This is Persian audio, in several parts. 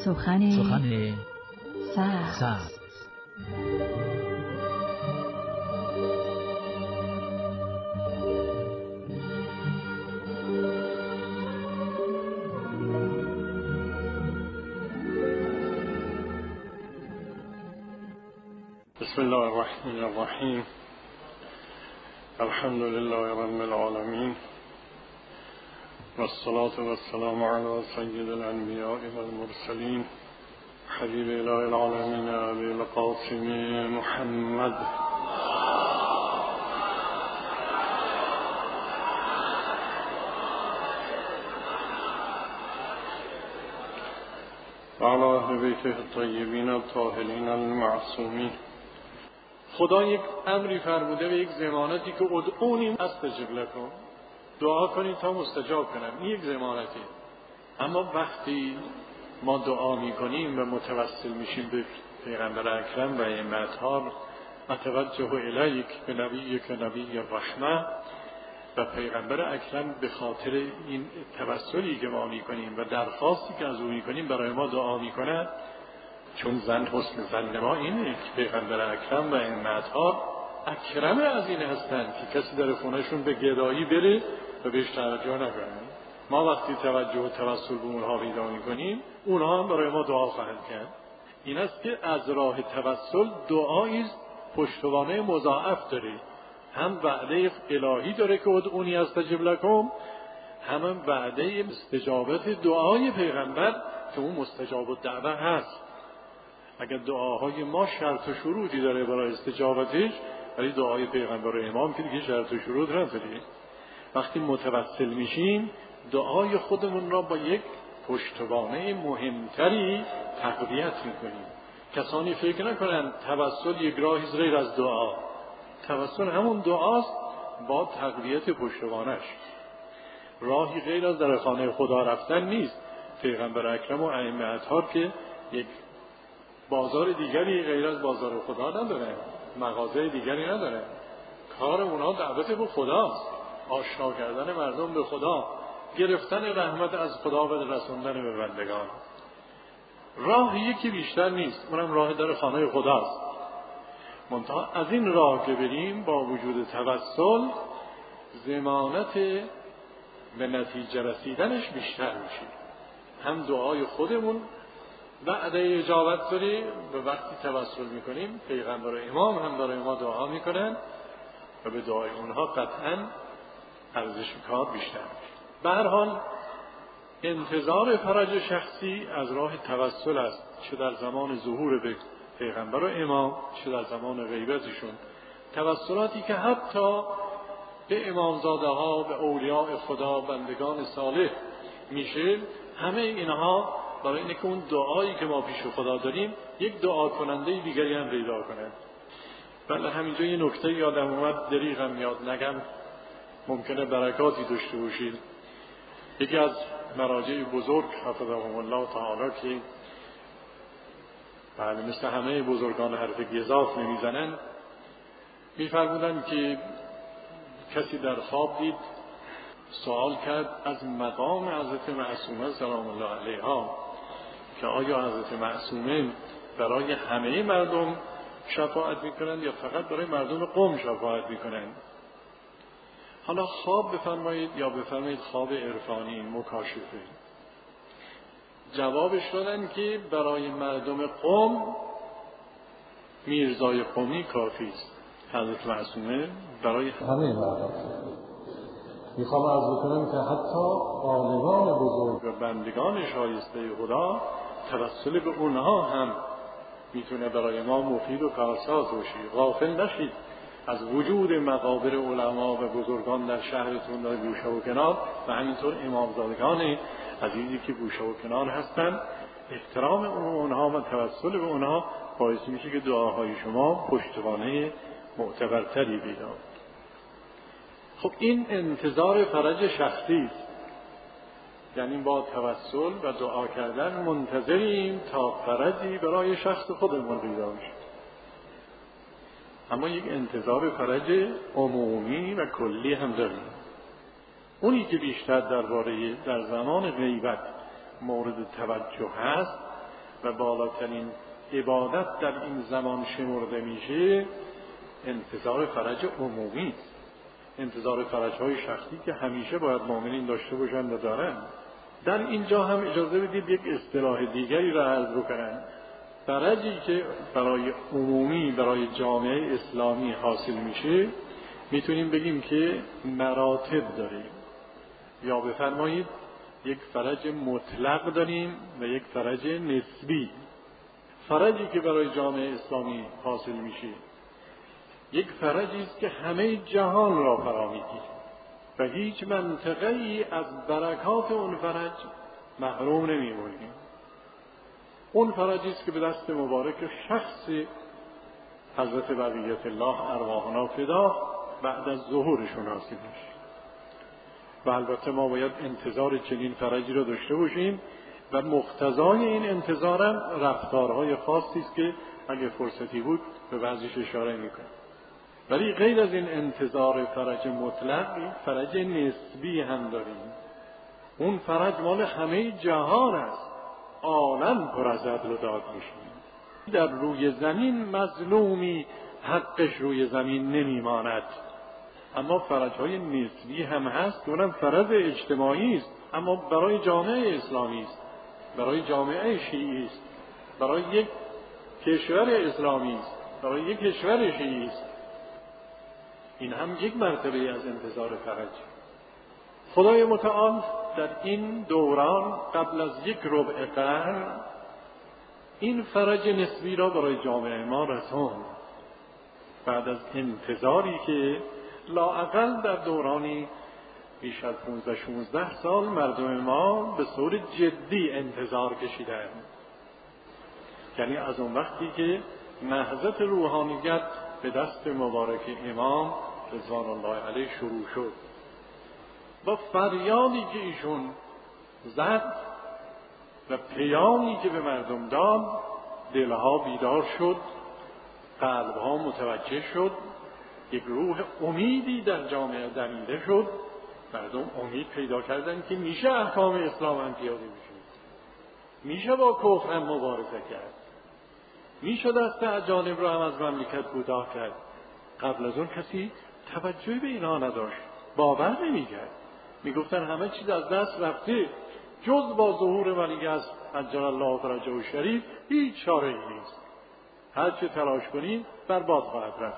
سخن سبز. بسم الله الرحمن الرحیم. الحمد لله رب العالمین والصلاة والسلام علی سید الانبیاء والمرسلین حبیب اله العالمین ابی القاسم محمد و علی اهل بیته الطیبین الطاهرین المعصومین. خدا یک امری فرموده به یک ضمانتی که ادعونی استجب لکم، دعا کنید تا مستجاب کنم. این یک ضمانتی. اما وقتی ما دعا میکنیم و متوسل میشیم به پیغمبر اکرم و ائمه‌ها و توجه الیک به نبیک نبی الرحمه و پیغمبر اکرم به خاطر این توسلی که ما میکنیم و درخواستی که از او میکنیم برای ما دعا میکنه، چون حسن ظن ما اینه که پیغمبر اکرم و ائمه‌ها اکرم از این هستند که کسی در خونهشون به گدایی بره و بهش توجه نکنه. ما وقتی توجه و توسل به اونها پیدا میکنیم، اونها هم برای ما دعا خواهند کرد. این است که از راه توسل دعایی پشتوانه مضاعف داره. هم وعده الهی داره که ادعونی استجب لکم، هم وعده استجابت دعای پیغمبر که اون مستجاب الدعوه هست. اگر دعاهای ما شرط و شروطی داره برای استجابتش، ولی دعای پیغمبر و امام که دیگه شرط و شروط نداره. وقتی متوسل میشیم دعای خودمون را با یک پشتوانه مهمتری تقویت میکنیم. کسانی فکر نکنن توسل یک راهی غیر از دعا. توسل همون دعاست با تقویت پشتوانش. راهی غیر از در خانه خدا رفتن نیست. پیغمبر اکرم و ائمه اطهار که یک بازار دیگری غیر از بازار خدا نداره، مغازه دیگری نداره. کار اونا دعوت به خداست، آشنا کردن مردم به خدا، گرفتن رحمت از خدا و رسوندن به بندگان. راه یکی بیشتر نیست، اونم راه در خانه خداست. منتها از این راه که بریم با وجود توسل ضمانت به نتیجه رسیدنش بیشتر میشه. هم دعای خودمون وعده اجابت داره و وقتی توسل میکنیم پیغمبر و امام هم برای ما دعا میکنن و به دعای اونها قطعا ارزش کار بیشتر میشه. به هر حال انتظار فرج شخصی از راه توسل است، چه در زمان ظهور به پیغمبر و امام چه در زمان غیبتشون. توسلاتی که حتی به امامزاده ها، به اولیاء خدا، بندگان صالح میشه، همه اینها برای اینه که اون دعایی که ما پیش خدا داریم یک دعا کننده دیگری هم پیدا کنه. بله، همینجا یه نکته یادم اومد، دریغم یاد نگم، ممکنه برکاتی داشته باشید. یکی از مراجع بزرگ حفظهم الله تعالی که بله مثل همه بزرگان حرف گزاف نمیزنن، میفرمودن که کسی در خواب دید، سوال کرد از مقام حضرت معصومه سلام الله علیها که آیا حضرت معصومه برای همه مردم شفاعت میکنند یا فقط برای مردم قوم شفاعت میکنند؟ حالا خواب بفرمایید یا بفرمایید خواب عرفانی مکاشفه. جوابش دادن که برای مردم قوم میرزای قومی کافی است. حضرت معصومه برای همه مردم. میخوام عرض کنم که حتی عالمان بزرگ و بندگان شایسته خدا توسل به اونها هم میتونه برای ما مفید و کارساز باشی. غافل نشید از وجود مقابر علما و بزرگان در شهرتون در گوشه و کنار و همینطور امامزادگان عزیزی که گوشه و کنار هستن. احترام اونها و توسل به اونها باعث میشه که دعاهای شما پشتوانه معتبرتری پیدا. خب این انتظار فرج شخصی است، یعنی با توسل و دعا کردن منتظریم تا فرجی برای شخص خودمون پیدا بشه. اما یک انتظار فرج عمومی و کلی هم داریم. اونی که بیشتر در زمان غیبت مورد توجه هست و بالاترین عبادت در این زمان شمرده میشه انتظار فرج عمومی است. انتظار فرج‌های شخصی که همیشه باید مؤمنین داشته باشند و دارند. در اینجا هم اجازه بدید یک اصطلاح دیگری را عرض بکنم. فرجی که برای عمومی، برای جامعه اسلامی حاصل میشه، میتونیم بگیم که مراتب داریم، یا بفرمایید یک فرج مطلق داریم و یک فرج نسبی. فرجی که برای جامعه اسلامی حاصل میشه یک فرجی است که همه جهان را فرا میگیره و هیچ منطقه‌ای از برکات اون فرج محروم نمیمونیم. اون فرجی است که به دست مبارک شخص حضرت بقیت الله ارواحنا فدا بعد از ظهورشون حاصل میشه. و البته ما باید انتظار چنین فرجی را داشته باشیم و مقتضای این انتظارم رفتارهای خاصی است که اگه فرصتی بود به بعضیش اشاره میکنم. ولی غیر از این انتظار فرج مطلق، فرج نسبی هم داریم. اون فرج مال همه جهان است. عالم پر از عدل و داد میشه. در روی زمین مظلومی حقش روی زمین نمیماند. اما فرج‌های نسبی هم هست، اونم فرج اجتماعی است، اما برای جامعه اسلامی است، برای جامعه شیعی است، برای یک کشور اسلامی است، برای یک کشور شیعی است. این هم یک مرتبه از انتظار فرج. خدای متعال در این دوران قبل از یک ربع قرن این فرج نسبی را برای جامعه ما رساند. بعد از انتظاری که لااقل در دورانی بیش از 15-16 سال مردم ما به صورت جدی انتظار کشیدند. یعنی از اون وقتی که نهضت روحانیت به دست مبارک امام رضوان الله علیه شروع شد و فریادی که ایشون زد و پیامی که به مردم داد، دلها بیدار شد، قلبها متوجه شد، یک روح امیدی در جامعه دمیده شد. مردم امید پیدا کردند که میشه احکام اسلام هم پیاده بشه، میشه با کفر هم مبارزه کرد، میشه دست اجانب را هم از مملکت کوتاه کرد. قبل از اون کسی توجه به اینها نداشت، باور نمی‌کرد، میگفتن همه چیز از دست رفته، جز با ظهور ولی از عجل الله فرجه شریف هیچ چاره‌ای نیست، هر چه تلاش کنیم برباد خواهد رفت.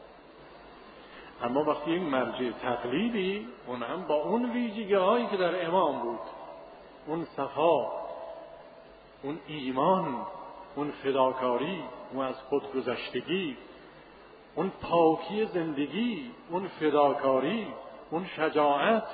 اما وقتی این مرجع تقلیدی، اون هم با اون ویژگی‌هایی که در امام بود، اون صفا، اون ایمان، اون فداکاری، اون از خودگذشتگی، اون پاکی زندگی، اون فداکاری، اون شجاعت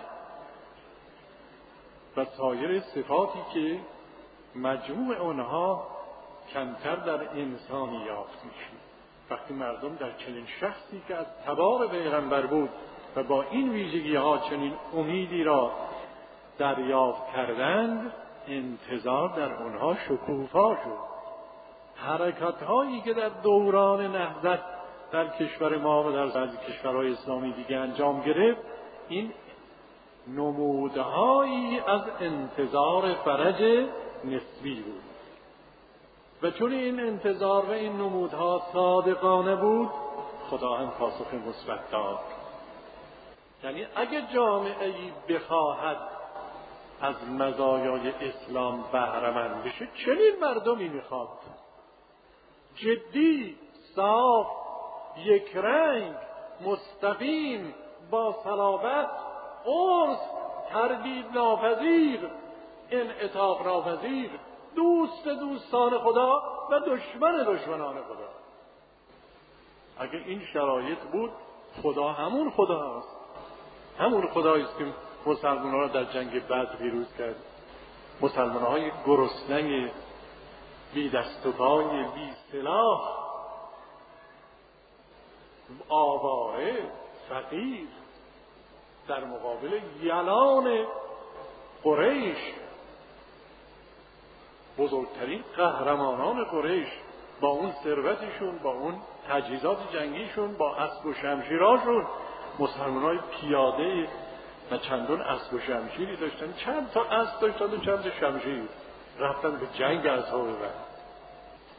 و سایر صفاتی که مجموع اونها کمتر در انسانی یافت میشه. وقتی مردم در چنین شخصی که از تبار پیغمبر بود و با این ویژگی ها چنین امیدی را دریافت کردند، انتظار در اونها شکوفا شد. حرکت هایی که در دوران نهضت در کشور ما و در بعضی کشورهای اسلامی دیگه انجام گرفت، این نمودهایی از انتظار فرج نسبی بود. و چون این انتظار و این نمودها صادقانه بود، خدا هم پاسخ مثبت داد. یعنی اگه جامعه‌ای بخواهد از مزایای اسلام بهره‌مند بشه، چنین مردمی میخواد، جدی، صاف، یک رنگ، مستقیم، با صلابت، قرص، تردید ناپذیر، انعطاف ناپذیر، دوست دوستان خدا و دشمن دشمنان خدا. اگه این شرایط بود، خدا همون خداست، همون خدایی است که مسلمان‌ها را در جنگ بدر پیروز کرد. مسلمان‌های گرسنه، بی دست و پای، بی سلاح، آواره، فقیر، در مقابل یلان قریش، بزرگترین قهرمانان قریش، با اون ثروتشون، با اون تجهیزات جنگیشون، با اسب و شمشیراشون. مسلمان‌های پیاده و چندان اسب و شمشیری داشتن، چند تا اسب داشتن و چند تا شمشیر، رفتن به جنگ اصحاب بدر.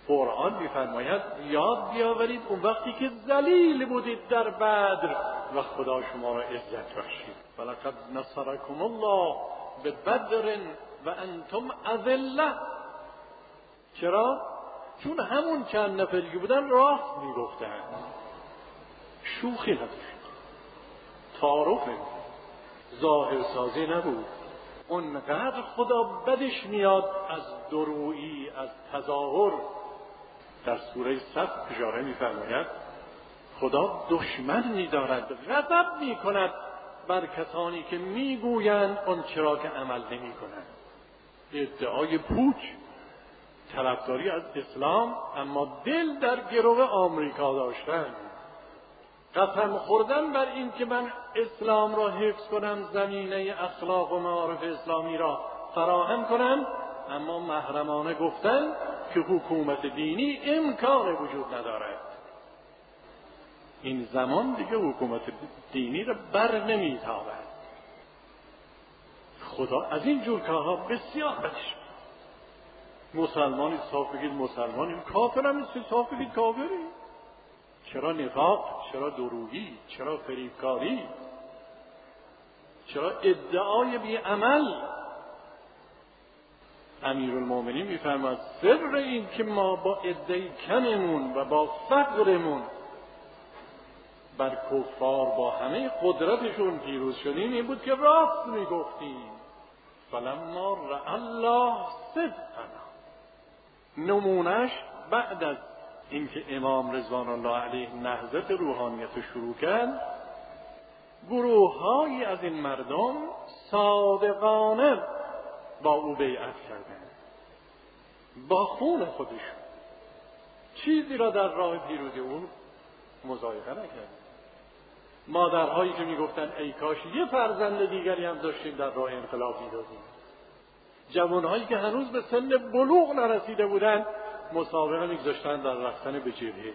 قرآن می‌فرماید یاد بیاورید اون وقتی که ذلیل بودید در بدر و خدا شما را عزت بخشید. ولقد نصرکم الله ببدر و انتم اذله. چرا؟ چون همون چند نفری که بودن راست میگفتن، شوخی نداشت، تعارف نبود، ظاهر سازی نبود. اونقدر خدا بدش میاد از درویی، از تظاهر. در سوره صف اشاره می‌فرماید خدا دشمن می‌دارد، غضب می‌کند بر کسانی که میگویند آن چرا که عمل نمی‌کنند. ادعای پوچ، طرفداری از اسلام اما دل در گرو آمریکا داشتن، قسم خوردن بر این که من اسلام را حفظ کنم، زمینه اخلاق و معارف اسلامی را فراهم کنم، اما محرمانه گفتن که حکومت دینی امکان وجود ندارد. این زمان دیگه حکومت دینی را بر نمیتابد. خدا از این جور کارها بسیار بدش. مسلمانی صاف بگید مسلمانیم، کافرم نیستی صاف بگید کافری. چرا نفاق؟ چرا دروغی؟ چرا فریبکاری؟ چرا ادعای بی عمل؟ امیرالمومنین میفرماید سر این که ما با ادعای کممون و با فقرمون بر کفار با همه قدرتشون پیروز شدیم این بود که راست میگفتیم. فلما رأى الله صدقنا. نمونش بعد از اینکه امام رضوان الله علیه نهضت روحانیت شروع کرد، گروه‌هایی از این مردم صادقانه با او بیعت کردند، با خون خودشون چیزی را در راه پیروزی اون مضایقه نکردند. مادرهایی که میگفتن ای کاش یه فرزند دیگری هم داشتیم در راه انقلاب میدادیم. جوانهایی که هنوز به سن بلوغ نرسیده بودند مسابقه میگذاشتن در رفتن به جبهه.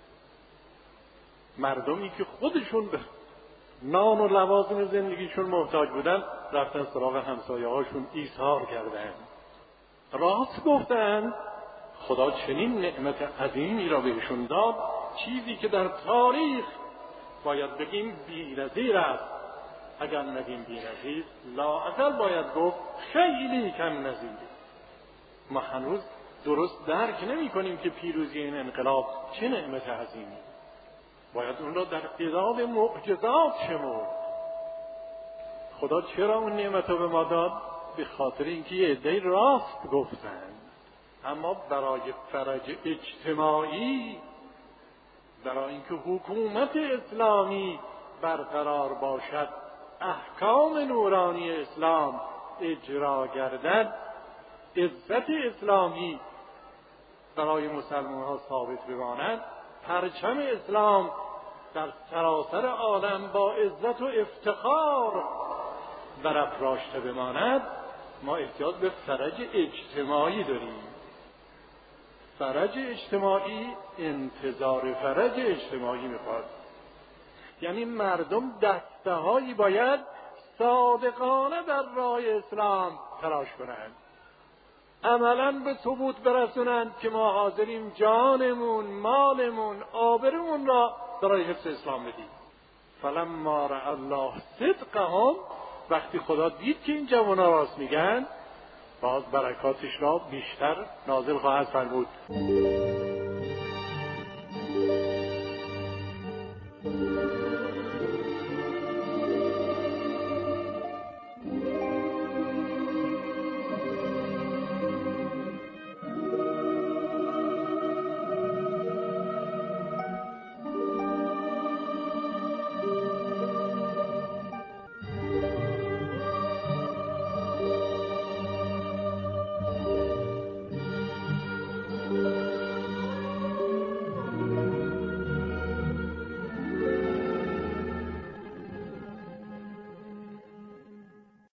مردمی که خودشون به نان و لوازم زندگیشون محتاج بودن رفتن سراغ همسایه هاشون ایثار کردن، راست گفتن. خدا چنین نعمت عظیمی را بهشون داد، چیزی که در تاریخ باید بگیم بی‌نظیر است. اگر نگیم بی‌نظیر، لااقل باید گفت خیلی کم نظیر. ما هنوز درست درک نمی کنیم که پیروزی این انقلاب چه نعمت عظیمی. باید اون را در قضاب معجزات شمرد. خدا چرا اون نعمت رو به ما داد؟ به خاطر اینکه یه عده‌ای راست گفتن. اما برای فرج اجتماعی، برای اینکه حکومت اسلامی برقرار باشد، احکام نورانی اسلام اجرا گردد، عزت اسلامی برای مسلمان ها ثابت بماند، پرچم اسلام در سراسر عالم با عزت و افتخار برافراشته بماند، ما احتیاج به فرج اجتماعی داریم. فرج اجتماعی انتظار فرج اجتماعی میخواد. یعنی مردم دسته‌هایی باید صادقانه در راه اسلام تلاش کنند، عملاً به ثبوت برسونند که ما حاضریم جانمون، مالمون، آبرومون را برای حفظ اسلام بدیم. فلما رأى الله صدقهم، وقتی خدا دید که این جوان‌ها راست میگن، باز برکاتش را بیشتر نازل خواهد فرمود.